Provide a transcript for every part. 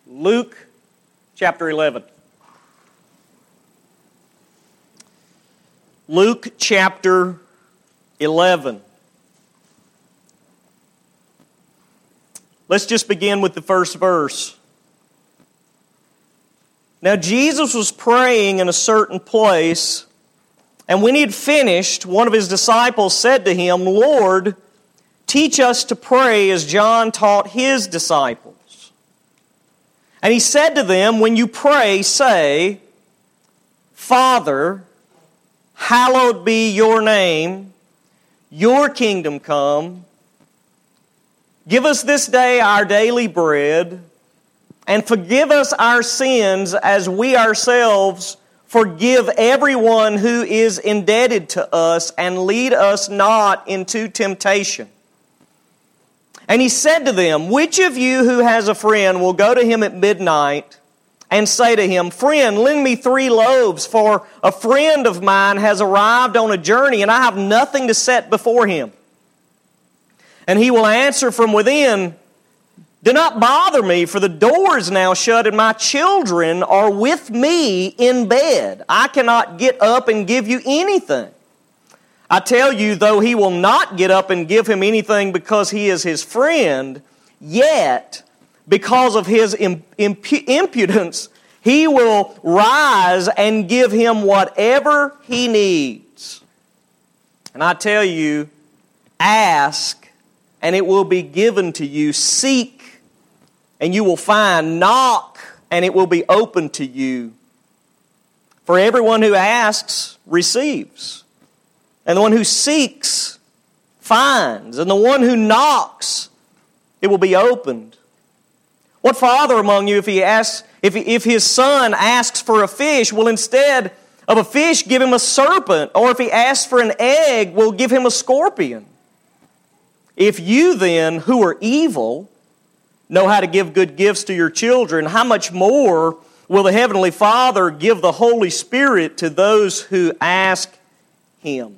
Luke chapter 11. Luke chapter 11. Let's just begin with the first verse. Now Jesus was praying in a certain place, and when he had finished, one of his disciples said to him, Lord, teach us to pray as John taught his disciples. And he said to them, when you pray, say, Father, hallowed be your name, your kingdom come. Give us this day our daily bread, and forgive us our sins as we ourselves forgive everyone who is indebted to us, and lead us not into temptation. And he said to them, which of you who has a friend will go to him at midnight and say to him, Friend, lend me 3 loaves, for a friend of mine has arrived on a journey, and I have nothing to set before him. And he will answer from within, Do not bother me, for the door is now shut, and my children are with me in bed. I cannot get up and give you anything. I tell you, though he will not get up and give him anything because he is his friend, yet, because of his impudence, he will rise and give him whatever he needs. And I tell you, ask, and it will be given to you. Seek, and you will find. Knock, and it will be opened to you. For everyone who asks receives, and the one who seeks finds, and the one who knocks, it will be opened. What father among you, if his son asks for a fish, will instead of a fish give him a serpent? Or if he asks for an egg, will give him a scorpion? If you then, who are evil, know how to give good gifts to your children, how much more will the Heavenly Father give the Holy Spirit to those who ask Him?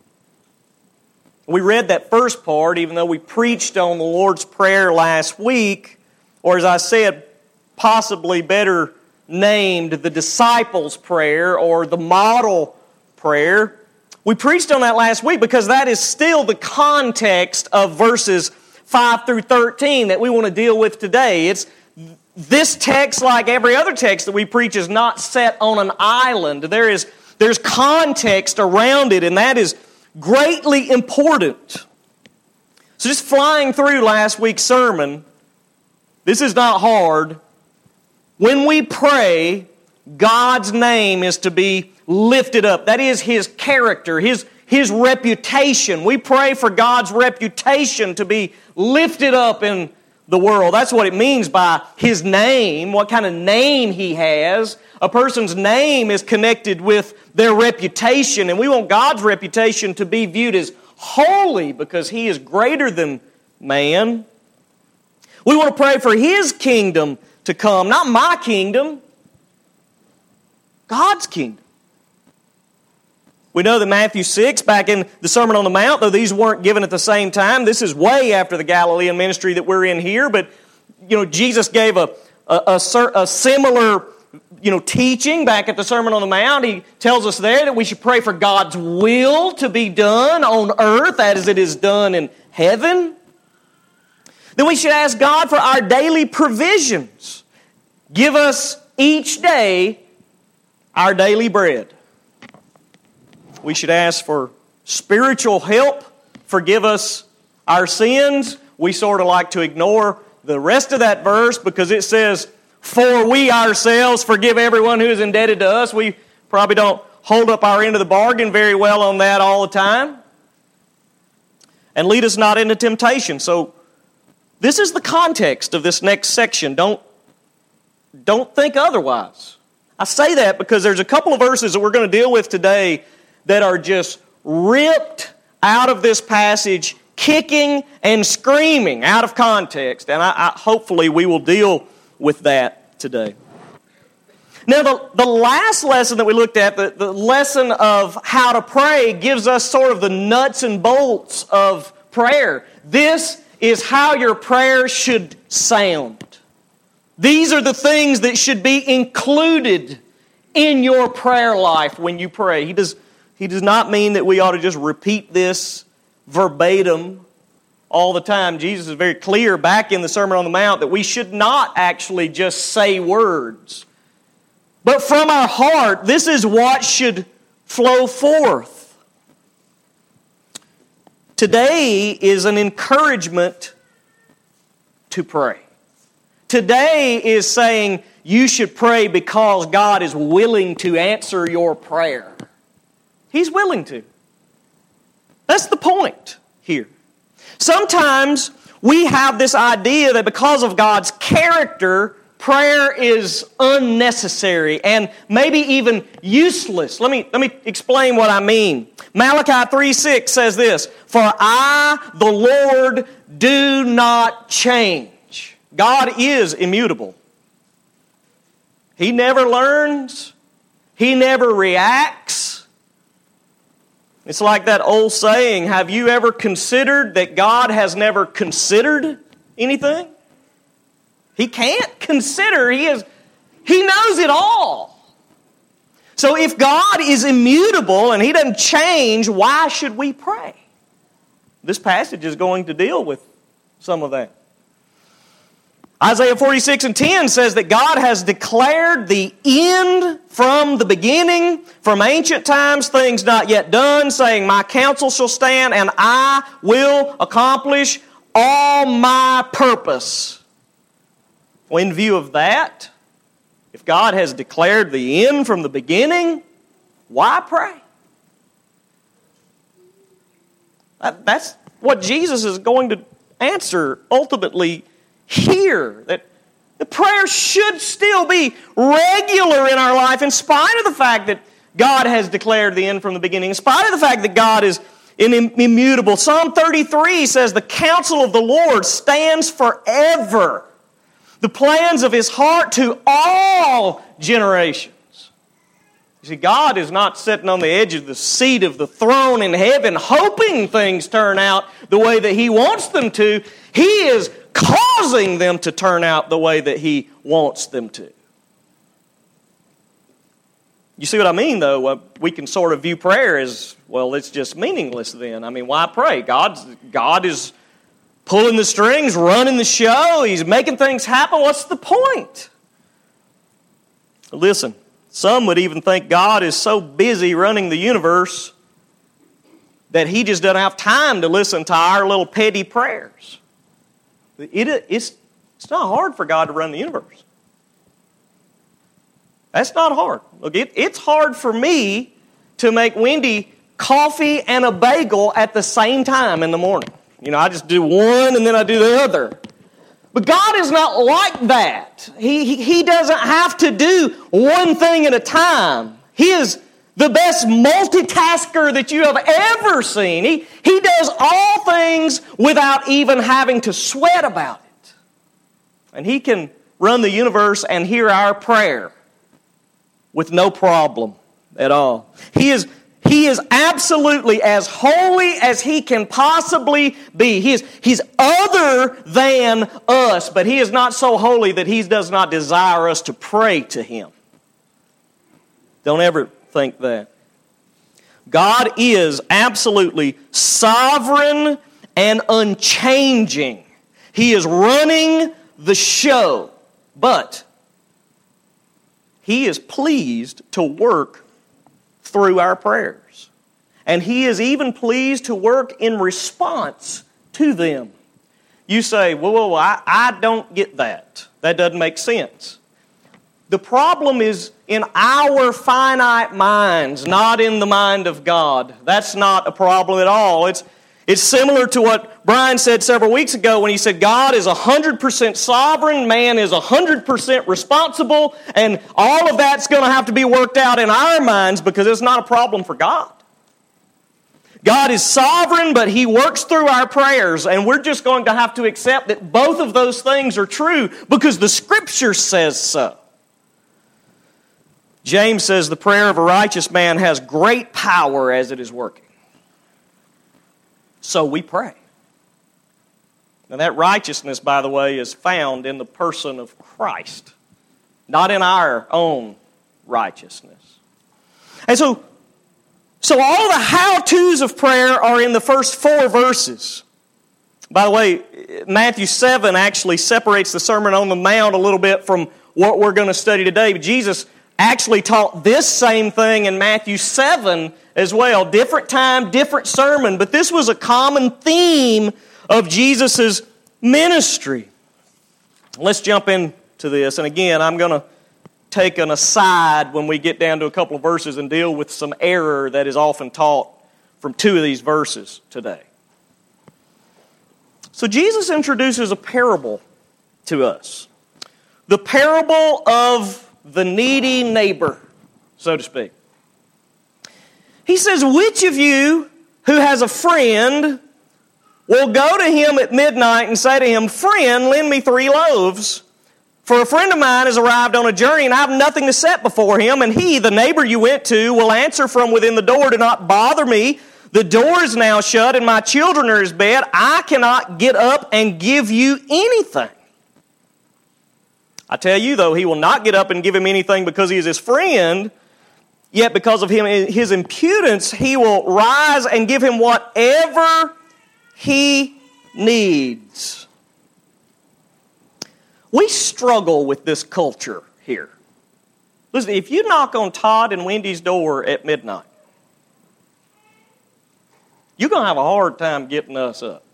We read that first part, even though we preached on the Lord's Prayer last week, or as I said, possibly better named the Disciples' Prayer or the Model Prayer. We preached on that last week because that is still the context of verses 5 through 13 that we want to deal with today. It's this text, like every other text that we preach, is not set on an island. There's context around it, and that is greatly important. So just flying through last week's sermon, this is not hard. When we pray, God's name is to be lifted up. That is His character, His reputation. We pray for God's reputation to be lifted up in the world. That's what it means by His name, what kind of name He has. A person's name is connected with their reputation, and we want God's reputation to be viewed as holy because He is greater than man. We want to pray for His kingdom to come, not my kingdom, God's kingdom. We know that Matthew 6, back in the Sermon on the Mount, though these weren't given at the same time, this is way after the Galilean ministry that we're in here, but Jesus gave a similar teaching back at the Sermon on the Mount. He tells us there that we should pray for God's will to be done on earth as it is done in heaven. Then we should ask God for our daily provisions. Give us each day our daily bread. We should ask for spiritual help. Forgive us our sins. We sort of like to ignore the rest of that verse because it says, for we ourselves forgive everyone who is indebted to us. We probably don't hold up our end of the bargain very well on that all the time. And lead us not into temptation. So this is the context of this next section. Don't think otherwise. I say that because there's a couple of verses that we're going to deal with today that are just ripped out of this passage, kicking and screaming out of context. And hopefully we will deal with that today. Now, the last lesson that we looked at, the lesson of how to pray, gives us sort of the nuts and bolts of prayer. This is how your prayer should sound. These are the things that should be included in your prayer life when you pray. He does not mean that we ought to just repeat this verbatim all the time. Jesus is very clear back in the Sermon on the Mount that we should not actually just say words. But from our heart, this is what should flow forth. Today is an encouragement to pray. Today is saying you should pray because God is willing to answer your prayer. He's willing to. That's the point here. Sometimes we have this idea that because of God's character, prayer is unnecessary and maybe even useless. Let me explain what I mean. Malachi 3:6 says this, "For I, the Lord, do not change." God is immutable. He never learns. He never reacts. It's like that old saying, have you ever considered that God has never considered anything? He can't consider. He knows it all. So if God is immutable and He doesn't change, why should we pray? This passage is going to deal with some of that. Isaiah 46:10 says that God has declared the end from the beginning, from ancient times, things not yet done, saying, "My counsel shall stand, and I will accomplish all my purpose." Well, in view of that, if God has declared the end from the beginning, why pray? That's what Jesus is going to answer ultimately here, that the prayer should still be regular in our life in spite of the fact that God has declared the end from the beginning, in spite of the fact that God is immutable. Psalm 33 says, "The counsel of the Lord stands forever, the plans of His heart to all generations." You see, God is not sitting on the edge of the seat of the throne in heaven hoping things turn out the way that He wants them to. He is causing them to turn out the way that He wants them to. You see what I mean, though? We can sort of view prayer as, well, it's just meaningless then. I mean, why pray? God is pulling the strings, running the show. He's making things happen. What's the point? Listen, some would even think God is so busy running the universe that He just doesn't have time to listen to our little petty prayers. It's not hard for God to run the universe. That's not hard. Look, it's hard for me to make Wendy coffee and a bagel at the same time in the morning. You know, I just do one and then I do the other. But God is not like that. He doesn't have to do one thing at a time. He is the best multitasker that you have ever seen. He does all things without even having to sweat about it. And He can run the universe and hear our prayer with no problem at all. He is absolutely as holy as He can possibly be. He's other than us, but He is not so holy that He does not desire us to pray to Him. Don't ever think that. God is absolutely sovereign and unchanging. He is running the show, but He is pleased to work through our prayers. And He is even pleased to work in response to them. You say, well, I don't get that. That doesn't make sense. The problem is in our finite minds, not in the mind of God. That's not a problem at all. It's similar to what Brian said several weeks ago when he said God is 100% sovereign, man is 100% responsible, and all of that's going to have to be worked out in our minds because it's not a problem for God. God is sovereign, but He works through our prayers, and we're just going to have to accept that both of those things are true because the Scripture says so. James says the prayer of a righteous man has great power as it is working. So we pray. And that righteousness, by the way, is found in the person of Christ, not in our own righteousness. And so all the how-tos of prayer are in the first 4 verses. By the way, Matthew 7 actually separates the Sermon on the Mount a little bit from what we're going to study today. Jesus actually taught this same thing in Matthew 7 as well. Different time, different sermon, but this was a common theme of Jesus' ministry. Let's jump into this. And again, I'm going to take an aside when we get down to a couple of verses and deal with some error that is often taught from 2 of these verses today. So Jesus introduces a parable to us. The parable of the needy neighbor, so to speak. He says, which of you who has a friend will go to him at midnight and say to him, friend, lend me 3 loaves, for a friend of mine has arrived on a journey and I have nothing to set before him, and he, the neighbor you went to, will answer from within the door, do not bother me. The door is now shut and my children are in his bed. I cannot get up and give you anything. I tell you, though, he will not get up and give him anything because he is his friend, yet because of his impudence, he will rise and give him whatever he needs. We struggle with this culture here. Listen, if you knock on Todd and Wendy's door at midnight, you're going to have a hard time getting us up.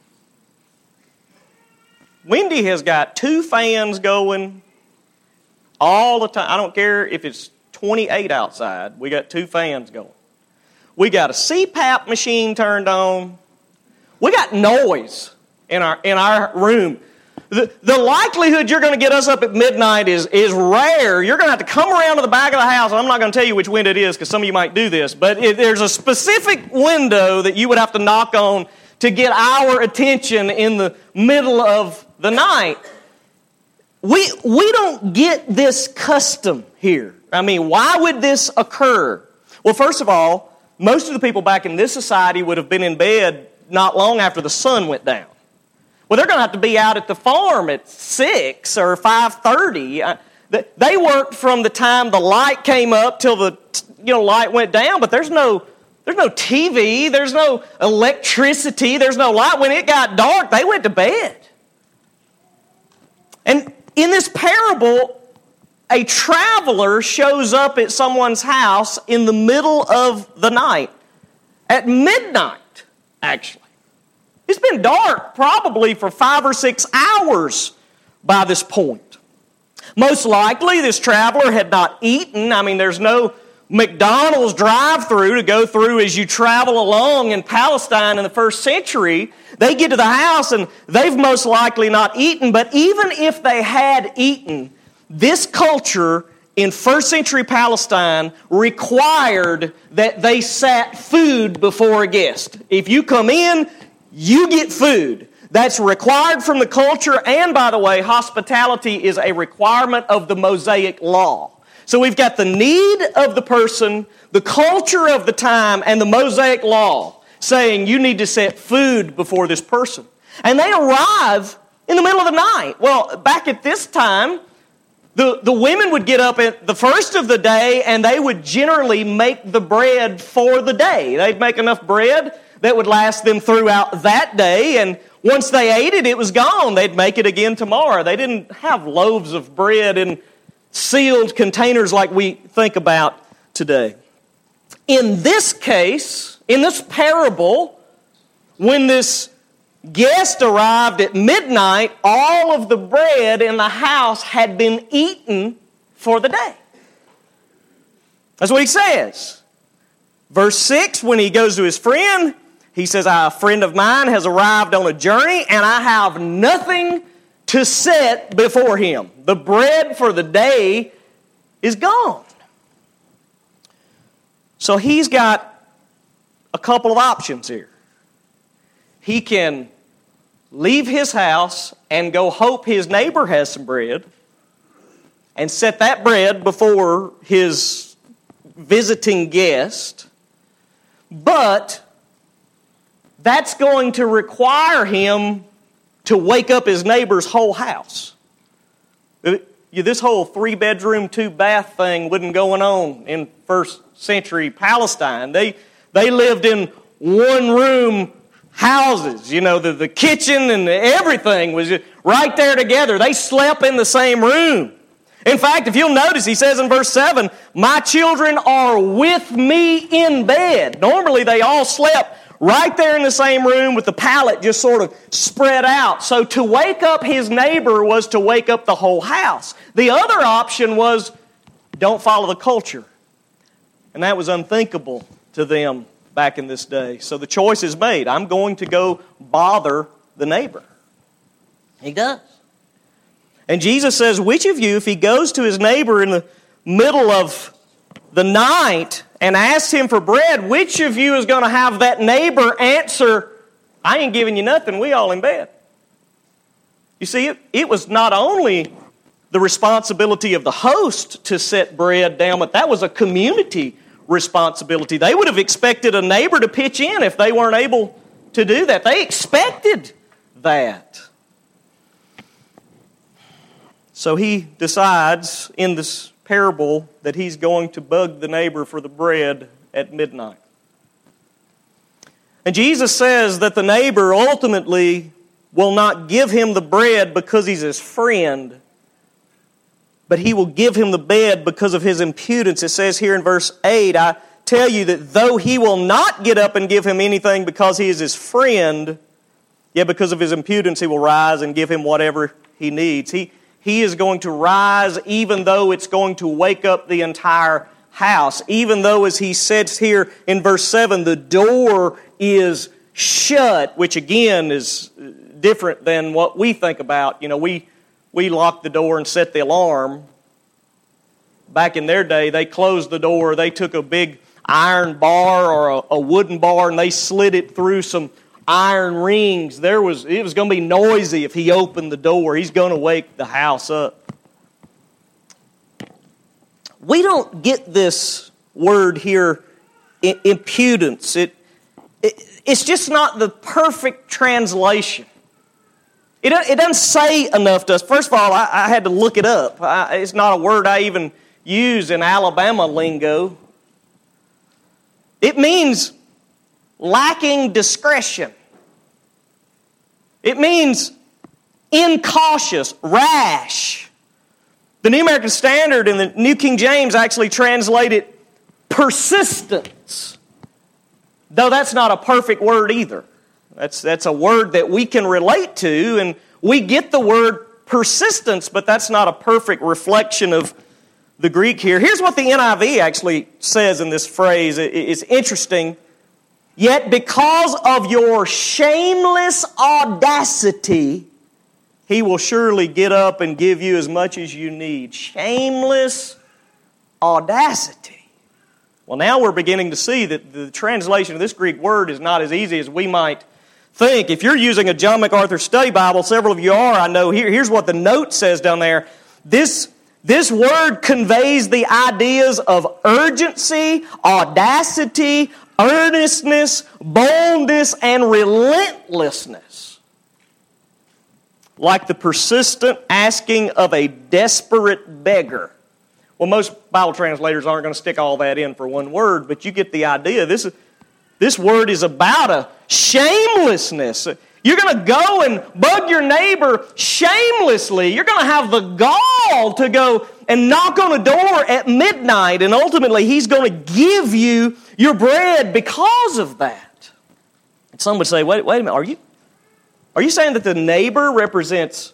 Wendy has got 2 fans going all the time. I don't care if it's 28 outside. We got 2 fans going. We got a CPAP machine turned on. We got noise in our room. The likelihood you're going to get us up at midnight is rare. You're going to have to come around to the back of the house. I'm not going to tell you which window it is because some of you might do this. But there's a specific window that you would have to knock on to get our attention in the middle of the night. We don't get this custom here. I mean, why would this occur? Well, first of all, most of the people back in this society would have been in bed not long after the sun went down. Well, they're going to have to be out at the farm at 6 or 5:30. They worked from the time the light came up till the light went down, but there's no TV, there's no electricity, there's no light. When it got dark, they went to bed. And in this parable, a traveler shows up at someone's house in the middle of the night. At midnight, actually. It's been dark probably for 5 or 6 hours by this point. Most likely, this traveler had not eaten. I mean, there's no McDonald's drive-through to go through as you travel along in Palestine in the first century. They get to the house and they've most likely not eaten. But even if they had eaten, this culture in first century Palestine required that they sat food before a guest. If you come in, you get food. That's required from the culture. And by the way, hospitality is a requirement of the Mosaic Law. So we've got the need of the person, the culture of the time, and the Mosaic Law saying you need to set food before this person. And they arrive in the middle of the night. Well, back at this time, the women would get up at the first of the day and they would generally make the bread for the day. They'd make enough bread that would last them throughout that day, and once they ate it, it was gone. They'd make it again tomorrow. They didn't have loaves of bread in sealed containers like we think about today. In this case, in this parable, when this guest arrived at midnight, all of the bread in the house had been eaten for the day. That's what he says. Verse 6, when he goes to his friend, he says, a friend of mine has arrived on a journey and I have nothing to set before him. The bread for the day is gone. So he's got a couple of options here. He can leave his house and go hope his neighbor has some bread and set that bread before his visiting guest. But that's going to require him to wake up his neighbor's whole house. This whole 3-bedroom, 2-bath thing wasn't going on in first century Palestine. They lived in one-room houses. The kitchen and everything was right there together. They slept in the same room. In fact, if you'll notice, he says in verse 7, "My children are with me in bed." Normally, they all slept right there in the same room with the pallet just sort of spread out. So to wake up his neighbor was to wake up the whole house. The other option was, don't follow the culture. And that was unthinkable to them back in this day. So the choice is made. I'm going to go bother the neighbor. He does. And Jesus says, which of you, if he goes to his neighbor in the middle of the night and asks him for bread, which of you is going to have that neighbor answer, "I ain't giving you nothing, we all in bed"? You see, it was not only the responsibility of the host to set bread down, but that was a community responsibility. They would have expected a neighbor to pitch in if they weren't able to do that. They expected that. So he decides in this parable that he's going to bug the neighbor for the bread at midnight. And Jesus says that the neighbor ultimately will not give him the bread because he's his friend, but he will give him the bread because of his impudence. It says here in verse 8, "I tell you that though he will not get up and give him anything because he is his friend, yet because of his impudence he will rise and give him whatever he needs." He is going to rise even though it's going to wake up the entire house. Even though, as he says here in verse 7, the door is shut, which again is different than what we think about. We lock the door and set the alarm. Back in their day, they closed the door. They took a big iron bar or a wooden bar and they slid it through some iron rings. It was going to be noisy if he opened the door. He's going to wake the house up. We don't get this word here, impudence. It's just not the perfect translation. It doesn't say enough to us. First of all, I had to look it up. It's not a word I even use in Alabama lingo. It means lacking discretion. It means incautious, rash. The New American Standard and the New King James actually translate it persistence, though that's not a perfect word either. That's a word that we can relate to, and we get the word persistence, but that's not a perfect reflection of the Greek here. Here's what the NIV actually says in this phrase. It's interesting. "Yet because of your shameless audacity, he will surely get up and give you as much as you need." Shameless audacity. Well, now we're beginning to see that the translation of this Greek word is not as easy as we might think. If you're using a John MacArthur Study Bible, several of you are, I know. Here's what the note says down there. This word conveys the ideas of urgency, audacity, earnestness, boldness, and relentlessness. Like the persistent asking of a desperate beggar. Well, most Bible translators aren't going to stick all that in for one word, but you get the idea. This word is about a shamelessness. You're going to go and bug your neighbor shamelessly. You're going to have the gall to go and knock on a door at midnight, and ultimately he's going to give you your bread because of that. And some would say, wait a minute, are you saying that the neighbor represents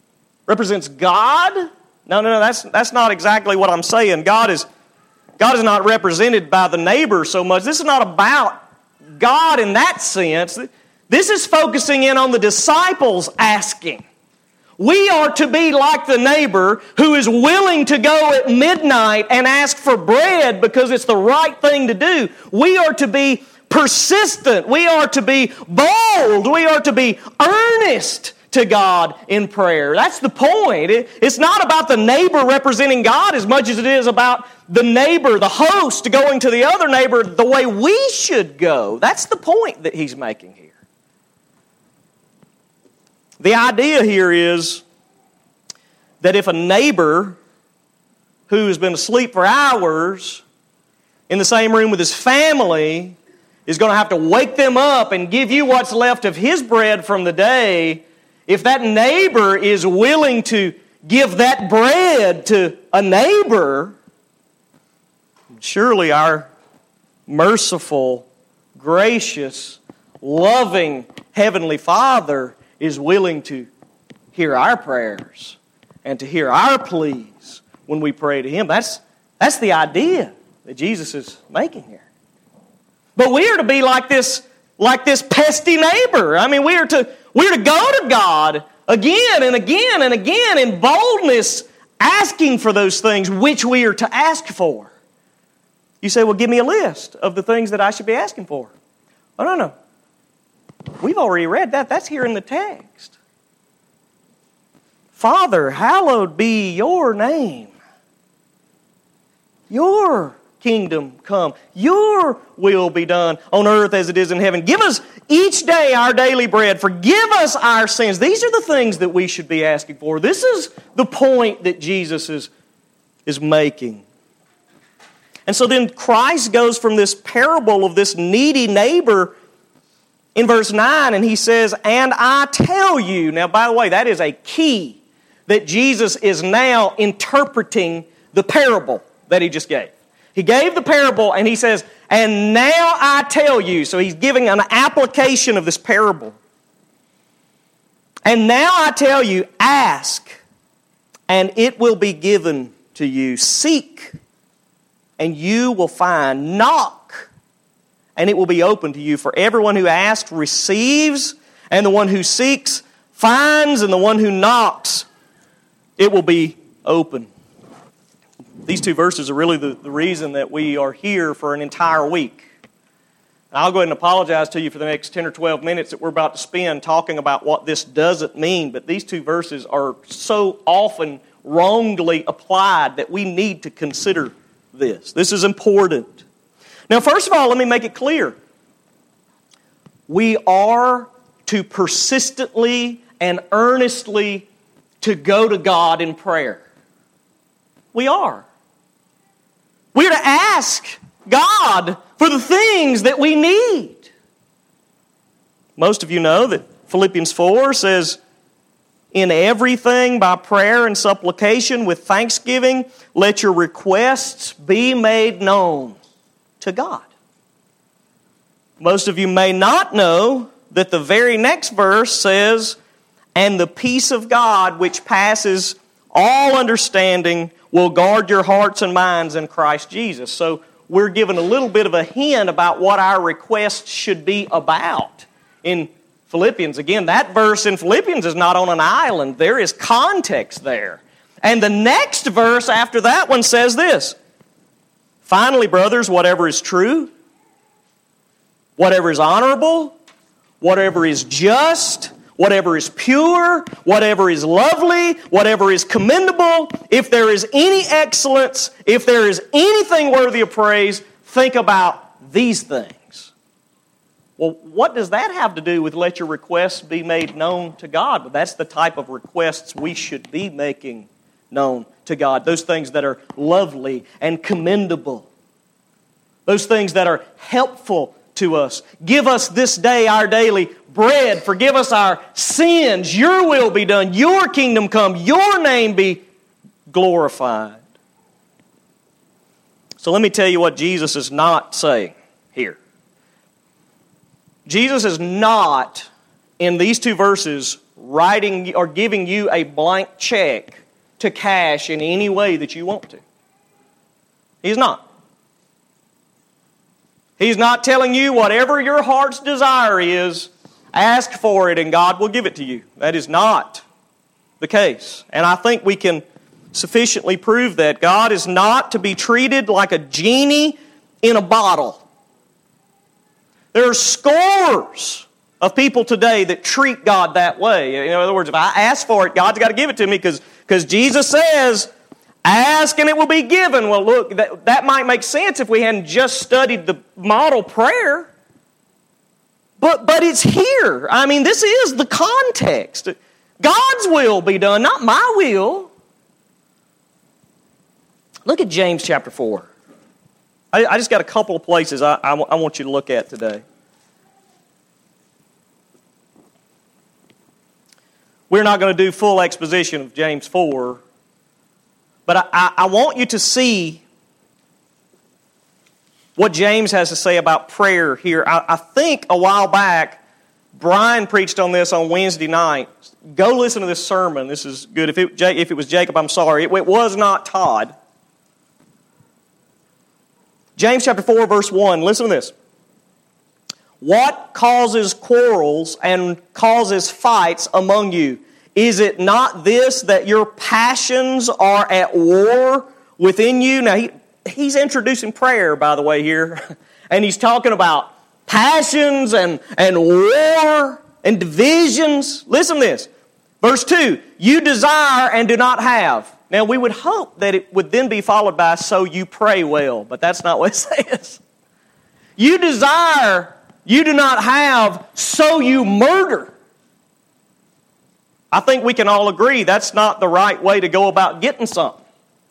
God? No, that's not exactly what I'm saying. God is not represented by the neighbor so much. This is not about God in that sense. This is focusing in on the disciples asking. We are to be like the neighbor who is willing to go at midnight and ask for bread because it's the right thing to do. We are to be persistent. We are to be bold. We are to be earnest to God in prayer. That's the point. It's not about the neighbor representing God as much as it is about the neighbor, the host, going to the other neighbor the way we should go. That's the point that he's making here. The idea here is that if a neighbor who has been asleep for hours in the same room with his family is going to have to wake them up and give you what's left of his bread from the day, if that neighbor is willing to give that bread to a neighbor, surely our merciful, gracious, loving Heavenly Father is willing to hear our prayers and to hear our pleas when we pray to Him. That's the idea that Jesus is making here. But we are to be like this pesky neighbor. I mean, we are to go to God again and again and again in boldness, asking for those things which we are to ask for. You say, well, give me a list of the things that I should be asking for. Oh, no. We've already read that. That's here in the text. Father, hallowed be your name. Your kingdom come. Your will be done on earth as it is in heaven. Give us each day our daily bread. Forgive us our sins. These are the things that we should be asking for. This is the point that Jesus is making. And so then Christ goes from this parable of this needy neighbor in verse 9, and He says, and I tell you. Now, by the way, that is a key that Jesus is now interpreting the parable that He just gave. He gave the parable, and He says, and now I tell you. So He's giving an application of this parable. And now I tell you, ask, and it will be given to you. Seek, and you will find. Knock, and it will be open to you. For everyone who asks receives, and the one who seeks finds, and the one who knocks, it will be open. These two verses are really the reason that we are here for an entire week. I'll go ahead and apologize to you for the next 10 or 12 minutes that we're about to spend talking about what this doesn't mean, but these two verses are so often wrongly applied that we need to consider this. This is important. Now, first of all, let me make it clear. We are to persistently and earnestly to go to God in prayer. We are. We are to ask God for the things that we need. Most of you know that Philippians 4 says, in everything by prayer and supplication with thanksgiving, let your requests be made known to God. Most of you may not know that the very next verse says, and the peace of God which passes all understanding will guard your hearts and minds in Christ Jesus. So we're given a little bit of a hint about what our requests should be about in Philippians. Again, that verse in Philippians is not on an island. There is context there. And the next verse after that one says this, finally, brothers, whatever is true, whatever is honorable, whatever is just, whatever is pure, whatever is lovely, whatever is commendable, if there is any excellence, if there is anything worthy of praise, think about these things. Well, what does that have to do with let your requests be made known to God? Well, that's the type of requests we should be making known to God. Those things that are lovely and commendable. Those things that are helpful to us. Give us this day our daily bread. Forgive us our sins. Your will be done. Your kingdom come. Your name be glorified. So let me tell you what Jesus is not saying here. Jesus is not, in these two verses, writing or giving you a blank check to cash in any way that you want to. He's not. He's not telling you whatever your heart's desire is, ask for it and God will give it to you. That is not the case. And I think we can sufficiently prove that. God is not to be treated like a genie in a bottle. There are scores of people today that treat God that way. In other words, if I ask for it, God's got to give it to me because Jesus says, ask and it will be given. Well, look, that might make sense if we hadn't just studied the model prayer. But it's here. I mean, this is the context. God's will be done, not my will. Look at James chapter 4. I just got a couple of places I want you to look at today. We're not going to do full exposition of James 4, but I want you to see what James has to say about prayer here. I think a while back, Brian preached on this on Wednesday night. Go listen to this sermon. This is good. If it was Jacob, I'm sorry. It was not Todd. James chapter 4, verse 1. Listen to this. What causes quarrels and causes fights among you? Is it not this, that your passions are at war within you? Now, he's introducing prayer, by the way, here. And he's talking about passions and war and divisions. Listen to this. Verse 2, you desire and do not have. Now, we would hope that it would then be followed by, so you pray well. But that's not what it says. You desire, you do not have, so you murder. I think we can all agree that's not the right way to go about getting something.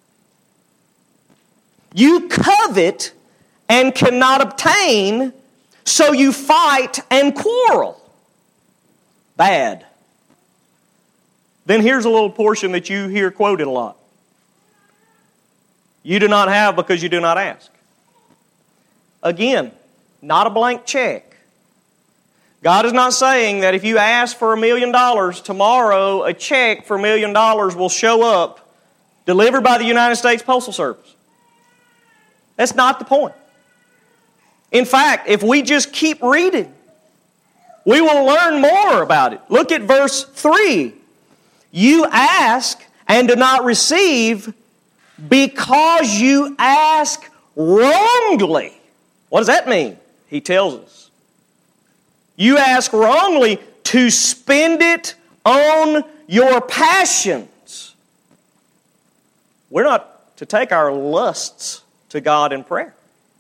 You covet and cannot obtain, so you fight and quarrel. Bad. Then here's a little portion that you hear quoted a lot. You do not have because you do not ask. Again, not a blank check. God is not saying that if you ask for $1 million, tomorrow a check for $1 million will show up, delivered by the United States Postal Service. That's not the point. In fact, if we just keep reading, we will learn more about it. Look at verse 3. You ask and do not receive because you ask wrongly. What does that mean? He tells us. You ask wrongly to spend it on your passions. We're not to take our lusts to God in prayer.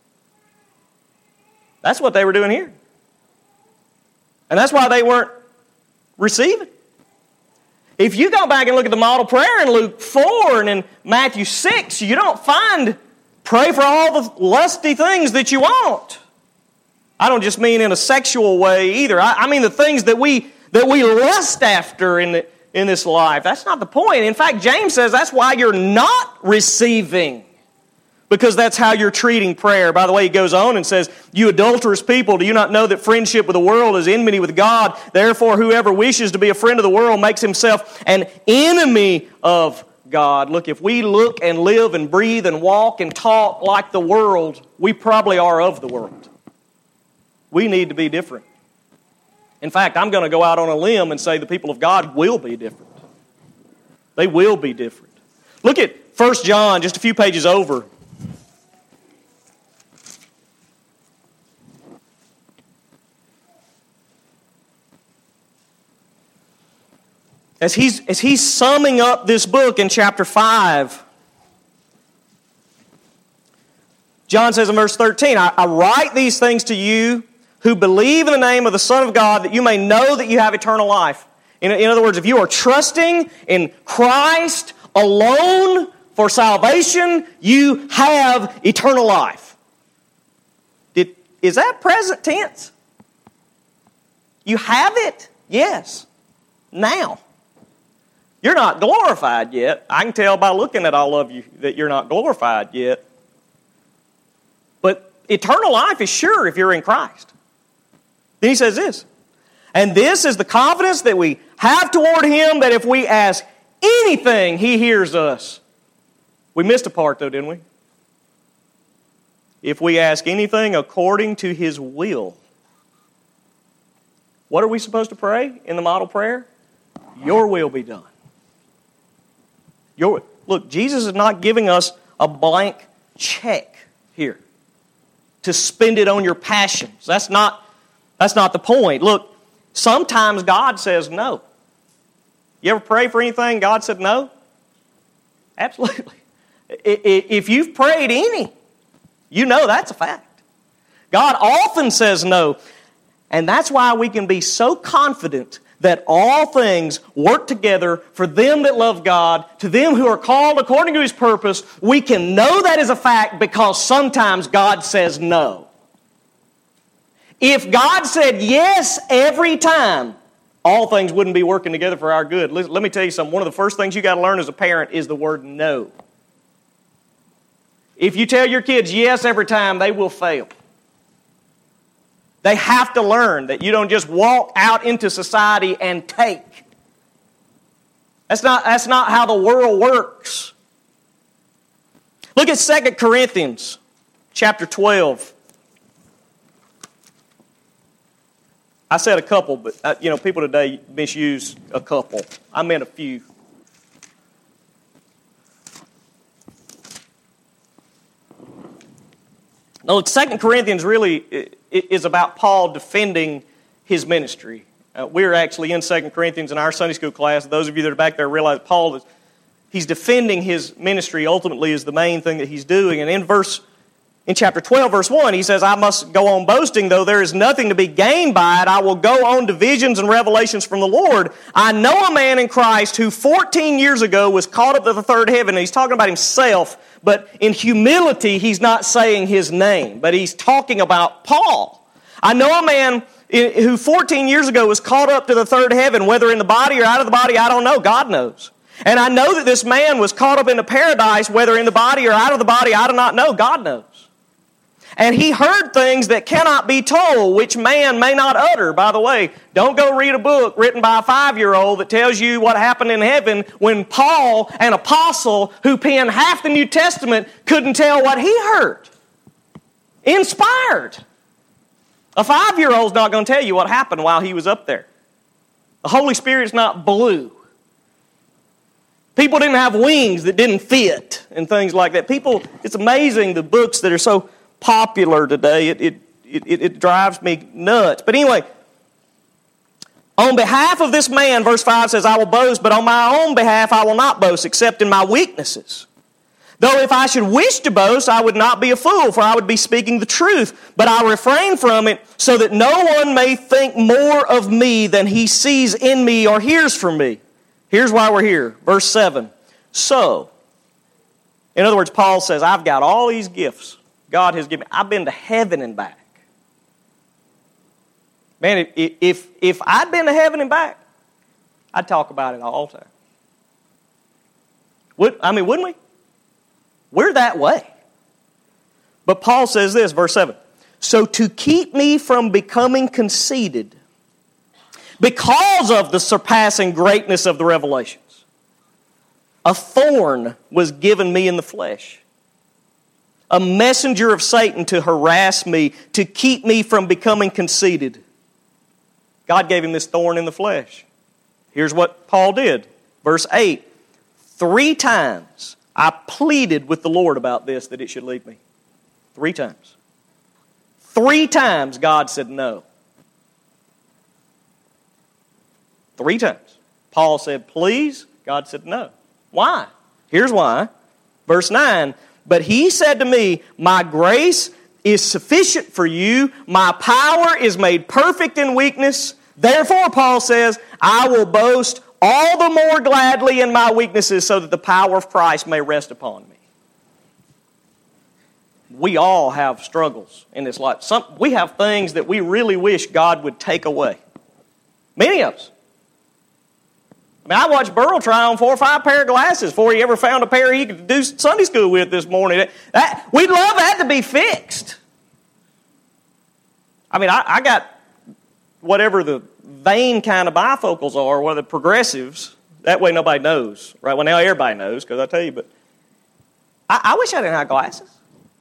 That's what they were doing here. And that's why they weren't receiving. If you go back and look at the model prayer in Luke 4 and in Matthew 6, you don't find pray for all the lusty things that you want. I don't just mean in a sexual way either. I mean the things that we lust after in this life. That's not the point. In fact, James says that's why you're not receiving. Because that's how you're treating prayer. By the way, he goes on and says, you adulterous people, do you not know that friendship with the world is enmity with God? Therefore, whoever wishes to be a friend of the world makes himself an enemy of God. Look, if we look and live and breathe and walk and talk like the world, we probably are of the world. We need to be different. In fact, I'm going to go out on a limb and say the people of God will be different. They will be different. Look at 1 John, just a few pages over. As he's summing up this book in chapter 5, John says in verse 13, I write these things to you who believe in the name of the Son of God, that you may know that you have eternal life. In other words, if you are trusting in Christ alone for salvation, you have eternal life. Is that present tense? You have it? Yes. Now. You're not glorified yet. I can tell by looking at all of you that you're not glorified yet. But eternal life is sure if you're in Christ. Then he says this, and this is the confidence that we have toward Him, that if we ask anything, He hears us. We missed a part though, didn't we? If we ask anything according to His will. What are we supposed to pray in the model prayer? Your will be done. Look, Jesus is not giving us a blank check here to spend it on your passions. That's not the point. Look, sometimes God says no. You ever pray for anything God said no? Absolutely. If you've prayed any, you know that's a fact. God often says no. And that's why we can be so confident that all things work together for them that love God, to them who are called according to His purpose. We can know that is a fact because sometimes God says no. If God said yes every time, all things wouldn't be working together for our good. Let me tell you something. One of the first things you got to learn as a parent is the word no. If you tell your kids yes every time, they will fail. They have to learn that you don't just walk out into society and take. That's not how the world works. Look at 2 Corinthians chapter 12. I said a couple, but people today misuse a couple. I meant a few. No, 2 Corinthians really is about Paul defending his ministry. We're actually in 2 Corinthians in our Sunday school class. Those of you that are back there realize Paul he's defending his ministry ultimately is the main thing that he's doing. And in chapter 12, verse 1, he says, I must go on boasting, though there is nothing to be gained by it. I will go on to visions and revelations from the Lord. I know a man in Christ who 14 years ago was caught up to the third heaven. And he's talking about himself, but in humility, he's not saying his name, but he's talking about Paul. I know a man who 14 years ago was caught up to the third heaven, whether in the body or out of the body, I don't know. God knows. And I know that this man was caught up into paradise, whether in the body or out of the body, I do not know. God knows. And he heard things that cannot be told, which man may not utter. By the way, don't go read a book written by a 5-year-old that tells you what happened in heaven when Paul, an apostle who penned half the New Testament, couldn't tell what he heard. Inspired. A 5-year-old's not going to tell you what happened while he was up there. The Holy Spirit's not blue. People didn't have wings that didn't fit and things like that. It's amazing the books that are so popular today. It drives me nuts. But anyway, on behalf of this man, verse 5 says, I will boast, but on my own behalf I will not boast, except in my weaknesses. Though if I should wish to boast, I would not be a fool, for I would be speaking the truth. But I refrain from it, so that no one may think more of me than he sees in me or hears from me. Here's why we're here. Verse 7. So, in other words, Paul says, I've got all these gifts God has given me. I've been to heaven and back. Man, if I'd been to heaven and back, I'd talk about it all the time. Wouldn't we? We're that way. But Paul says this, verse 7. So to keep me from becoming conceited, because of the surpassing greatness of the revelations, a thorn was given me in the flesh, a messenger of Satan to harass me, to keep me from becoming conceited. God gave him this thorn in the flesh. Here's what Paul did. Verse 8. 3 times I pleaded with the Lord about this, that it should leave me. 3 times. 3 times God said no. 3 times. Paul said, please. God said no. Why? Here's why. Verse 9. But he said to me, my grace is sufficient for you. My power is made perfect in weakness. Therefore, Paul says, I will boast all the more gladly in my weaknesses, so that the power of Christ may rest upon me. We all have struggles in this life. We have things that we really wish God would take away. Many of us. I watched Burl try on 4 or 5 pair of glasses before he ever found a pair he could do Sunday school with this morning. We'd love that to be fixed. I got whatever the vain kind of bifocals are, or the progressives. That way nobody knows. Right? Well, now everybody knows, because I tell you, but I wish I didn't have glasses.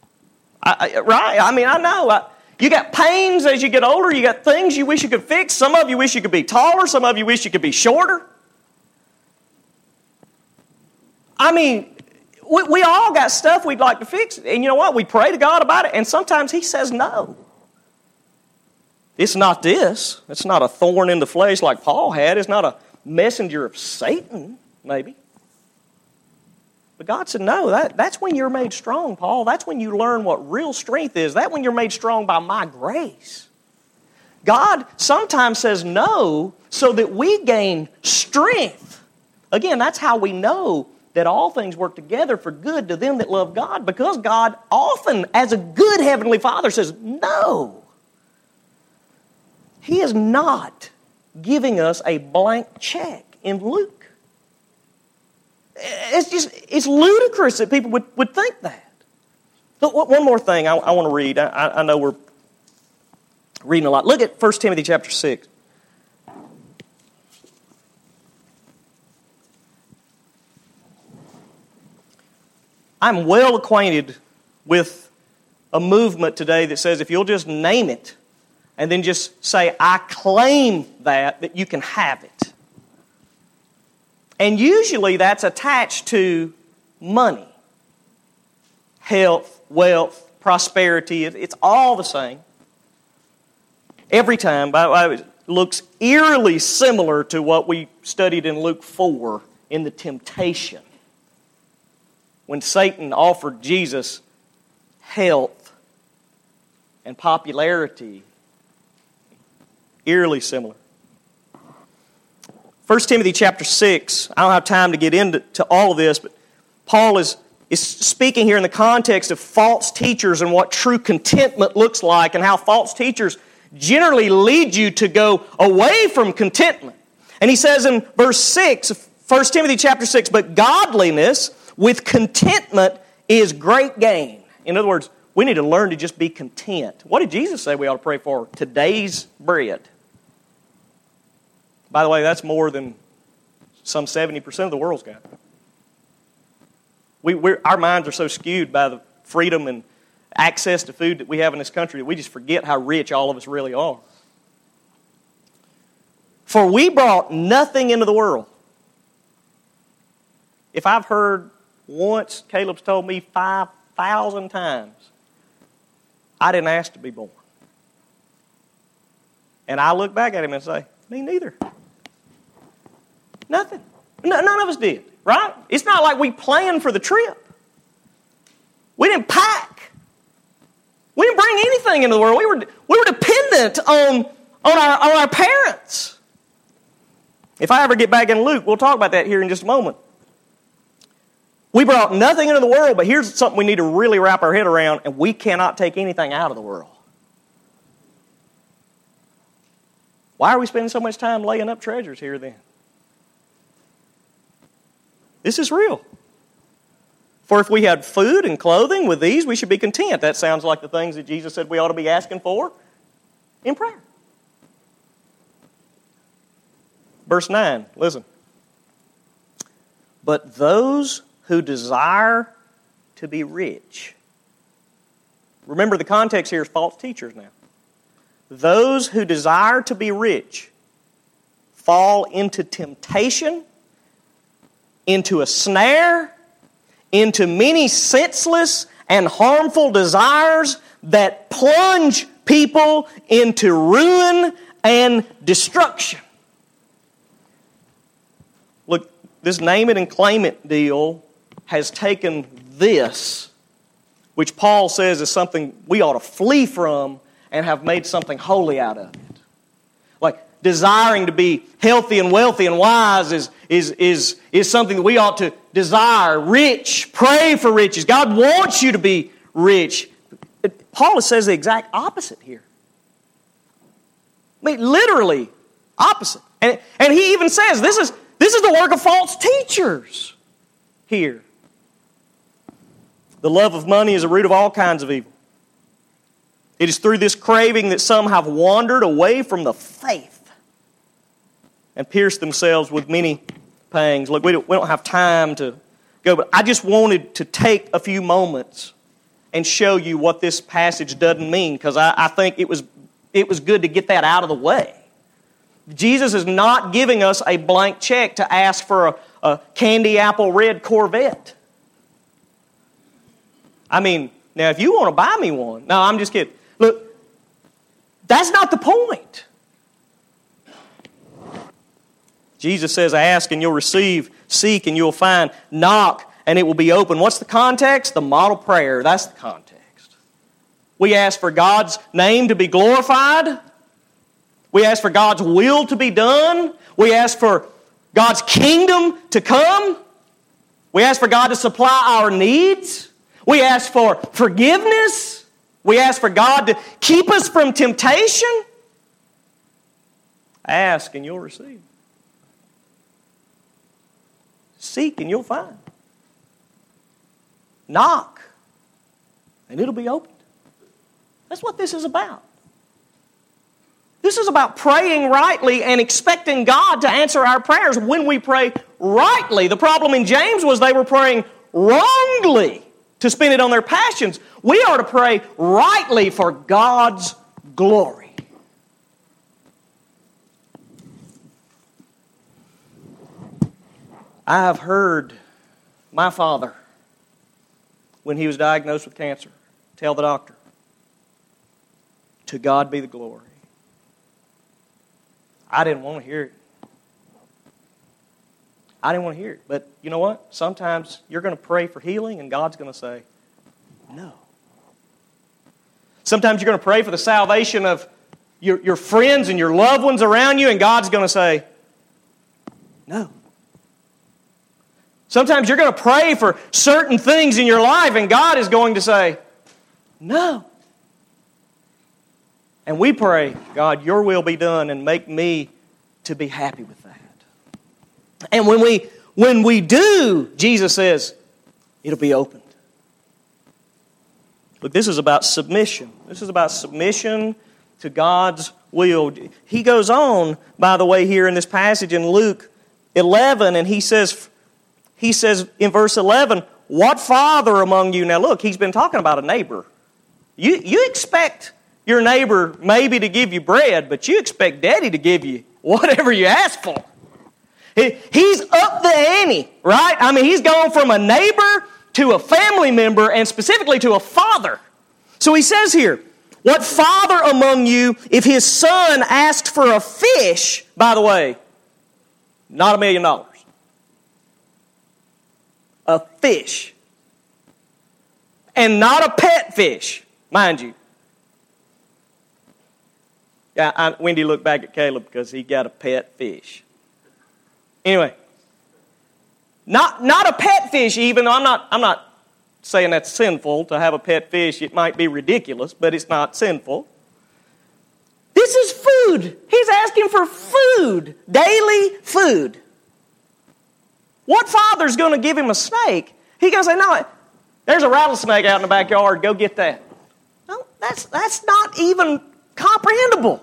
I know. You got pains as you get older. You got things you wish you could fix. Some of you wish you could be taller. Some of you wish you could be shorter. We all got stuff we'd like to fix. And you know what? We pray to God about it, and sometimes He says no. It's not this. It's not a thorn in the flesh like Paul had. It's not a messenger of Satan, maybe. But God said, no, that's when you're made strong, Paul. That's when you learn what real strength is. That's when you're made strong by my grace. God sometimes says no so that we gain strength. Again, that's how we know that all things work together for good to them that love God, because God often, as a good Heavenly Father, says no. He is not giving us a blank check in Luke. It's ludicrous that people would think that. But one more thing I want to read. I know we're reading a lot. Look at 1 Timothy chapter 6. I'm well acquainted with a movement today that says if you'll just name it and then just say, I claim that you can have it. And usually that's attached to money, health, wealth, prosperity. It's all the same. Every time. It looks eerily similar to what we studied in Luke 4 in the temptation, when Satan offered Jesus health and popularity. Eerily similar. 1 Timothy chapter 6, I don't have time to get into all of this, but Paul is speaking here in the context of false teachers and what true contentment looks like, and how false teachers generally lead you to go away from contentment. And he says in verse 6, 1 Timothy chapter 6, but godliness with contentment is great gain. In other words, we need to learn to just be content. What did Jesus say we ought to pray for? Today's bread. By the way, that's more than some 70% of the world's got. Our minds are so skewed by the freedom and access to food that we have in this country that we just forget how rich all of us really are. For we brought nothing into the world. If I've heard once, Caleb's told me 5,000 times, I didn't ask to be born. And I look back at him and say, me neither. Nothing. None of us did, right? It's not like we planned for the trip. We didn't pack. We didn't bring anything into the world. We were dependent on our parents. If I ever get back in Luke, we'll talk about that here in just a moment. We brought nothing into the world, but here's something we need to really wrap our head around, and we cannot take anything out of the world. Why are we spending so much time laying up treasures here then? This is real. For if we had food and clothing, with these we should be content. That sounds like the things that Jesus said we ought to be asking for in prayer. Verse 9, listen. But those who desire to be rich. Remember, the context here is false teachers now. Those who desire to be rich fall into temptation, into a snare, into many senseless and harmful desires that plunge people into ruin and destruction. Look, this name it and claim it deal has taken this, which Paul says is something we ought to flee from, and have made something holy out of it. Like desiring to be healthy and wealthy and wise is something that we ought to desire. Rich, pray for riches. God wants you to be rich. Paul says the exact opposite here. I mean, literally opposite. And he even says this is the work of false teachers here. The love of money is a root of all kinds of evil. It is through this craving that some have wandered away from the faith and pierced themselves with many pangs. Look, we don't have time to go, but I just wanted to take a few moments and show you what this passage doesn't mean, because I think it was good to get that out of the way. Jesus is not giving us a blank check to ask for a candy apple red Corvette. I mean, now if you want to buy me one, no, I'm just kidding. Look, that's not the point. Jesus says, ask and you'll receive, seek and you'll find, knock and it will be open. What's the context? The model prayer. That's the context. We ask for God's name to be glorified. We ask for God's will to be done. We ask for God's kingdom to come. We ask for God to supply our needs. We ask for forgiveness. We ask for God to keep us from temptation. Ask and you'll receive. Seek and you'll find. Knock and it'll be opened. That's what this is about. This is about praying rightly and expecting God to answer our prayers when we pray rightly. The problem in James was they were praying wrongly to spend it on their passions. We are to pray rightly for God's glory. I have heard my father, when he was diagnosed with cancer, tell the doctor, "To God be the glory." I didn't want to hear it. I didn't want to hear it. But you know what? Sometimes you're going to pray for healing and God's going to say, no. Sometimes you're going to pray for the salvation of your friends and your loved ones around you and God's going to say, no. Sometimes you're going to pray for certain things in your life and God is going to say, no. And we pray, God, your will be done and make me to be happy with that. And when we do, Jesus says, it'll be opened. Look, this is about submission. This is about submission to God's will. He goes on, by the way, here in this passage in Luke 11, and he says in verse 11, what father among you, now look, he's been talking about a neighbor. You expect your neighbor maybe to give you bread, but you expect daddy to give you whatever you ask for. He's up the ante, right? I mean, he's gone from a neighbor to a family member and specifically to a father. So he says here, what father among you, if his son asked for a fish, by the way, not $1 million. A fish. And not a pet fish, mind you. Yeah, Wendy looked back at Caleb because he got a pet fish. Anyway, not a pet fish even, though I'm not saying that's sinful to have a pet fish. It might be ridiculous, but it's not sinful. This is food. He's asking for food, daily food. What father's going to give him a snake? He's going to say, no, there's a rattlesnake out in the backyard, go get that. No, that's not even comprehensible.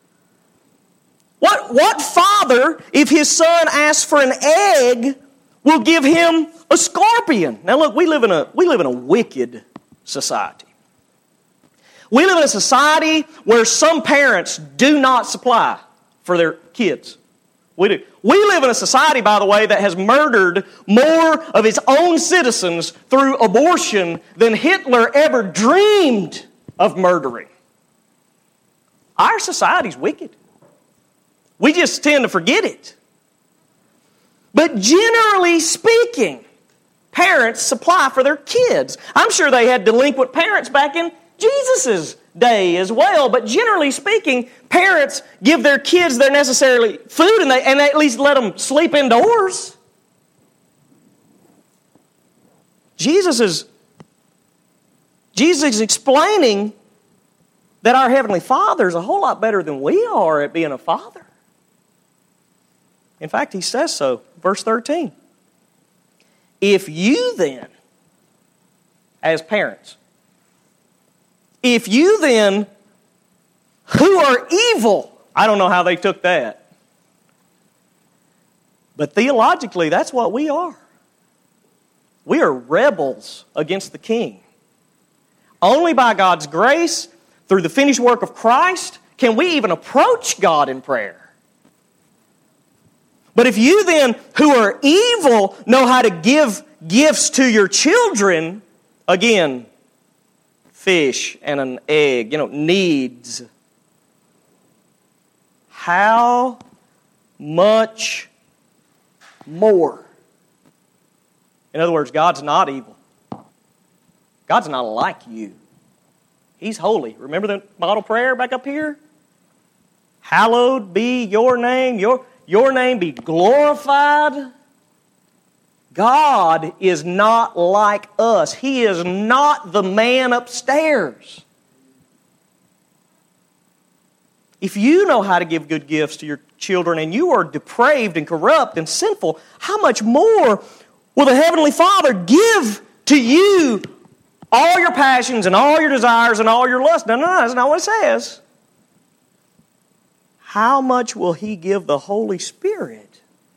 What father, if his son asks for an egg, will give him a scorpion? Now look, we live in a wicked society. We live in a society where some parents do not supply for their kids. We do. We live in a society, by the way, that has murdered more of its own citizens through abortion than Hitler ever dreamed of murdering. Our society's wicked. We just tend to forget it. But generally speaking, parents supply for their kids. I'm sure they had delinquent parents back in Jesus' day as well, but generally speaking, parents give their kids their necessary food and they at least let them sleep indoors. Jesus is explaining that our Heavenly Father is a whole lot better than we are at being a father. In fact, he says so. Verse 13. If you then, as parents, if you then, who are evil, I don't know how they took that, but theologically, that's what we are. We are rebels against the King. Only by God's grace, through the finished work of Christ, can we even approach God in prayer. But if you then, who are evil, know how to give gifts to your children, again, fish and an egg, needs, how much more? In other words, God's not evil. God's not like you. He's holy. Remember the model prayer back up here? Hallowed be your name. Your name be glorified. God is not like us. He is not the man upstairs. If you know how to give good gifts to your children and you are depraved and corrupt and sinful, how much more will the Heavenly Father give to you all your passions and all your desires and all your lust? No, that's not what it says. How much will He give the Holy Spirit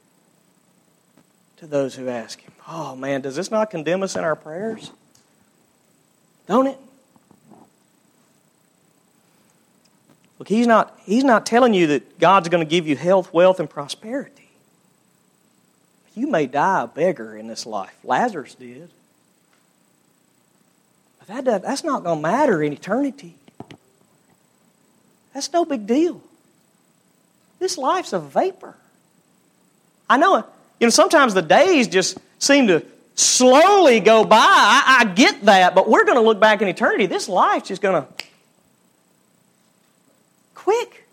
to those who ask Him? Oh man, does this not condemn us in our prayers? Don't it? Look, He's not telling you that God's going to give you health, wealth, and prosperity. You may die a beggar in this life. Lazarus did. But that's not going to matter in eternity. That's no big deal. This life's a vapor. I know it. Sometimes the days just seem to slowly go by. I get that, but we're going to look back in eternity. This life's just going to quick.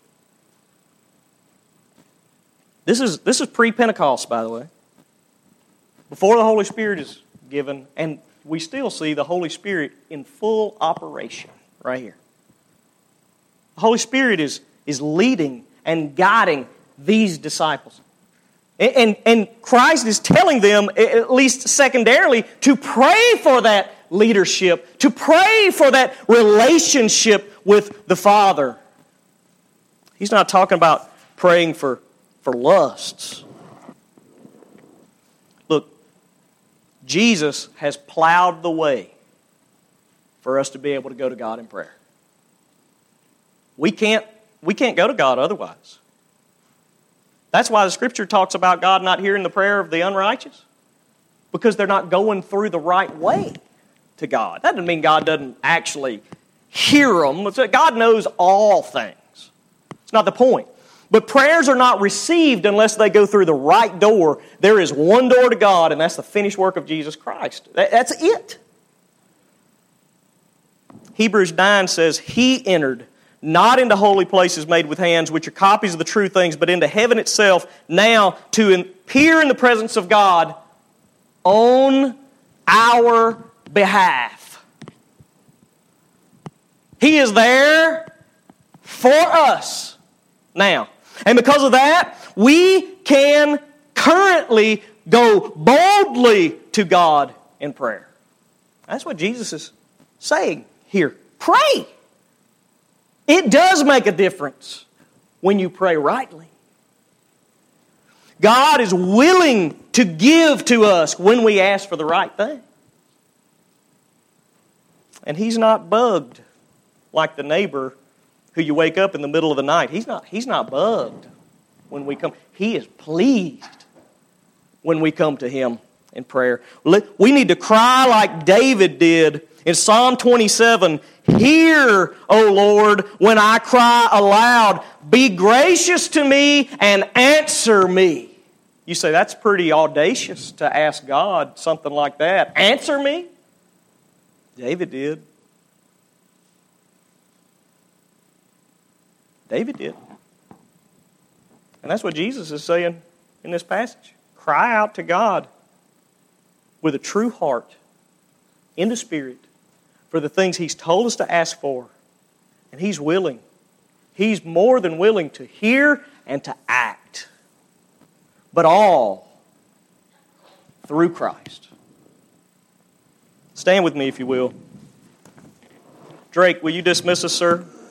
This is pre-Pentecost, by the way. Before the Holy Spirit is given, and we still see the Holy Spirit in full operation right here. The Holy Spirit is leading and guiding these disciples. And Christ is telling them, at least secondarily, to pray for that leadership, to pray for that relationship with the Father. He's not talking about praying for lusts. Look, Jesus has plowed the way for us to be able to go to God in prayer. We can't go to God otherwise. That's why the Scripture talks about God not hearing the prayer of the unrighteous. Because they're not going through the right way to God. That doesn't mean God doesn't actually hear them. God knows all things. It's not the point. But prayers are not received unless they go through the right door. There is one door to God, and that's the finished work of Jesus Christ. That's it. Hebrews 9 says, He entered not into holy places made with hands, which are copies of the true things, but into heaven itself, now to appear in the presence of God on our behalf. He is there for us now. And because of that, we can currently go boldly to God in prayer. That's what Jesus is saying here. Pray. It does make a difference when you pray rightly. God is willing to give to us when we ask for the right thing. And He's not bugged like the neighbor who you wake up in the middle of the night. He's not bugged when we come. He is pleased when we come to Him in prayer. We need to cry like David did in Psalm 27. Hear, O Lord, when I cry aloud. Be gracious to me and answer me. You say, that's pretty audacious to ask God something like that. Answer me? David did. David did. And that's what Jesus is saying in this passage. Cry out to God with a true heart, in the Spirit, for the things He's told us to ask for. And He's willing. He's more than willing to hear and to act. But all through Christ. Stand with me if you will. Drake, will you dismiss us, sir?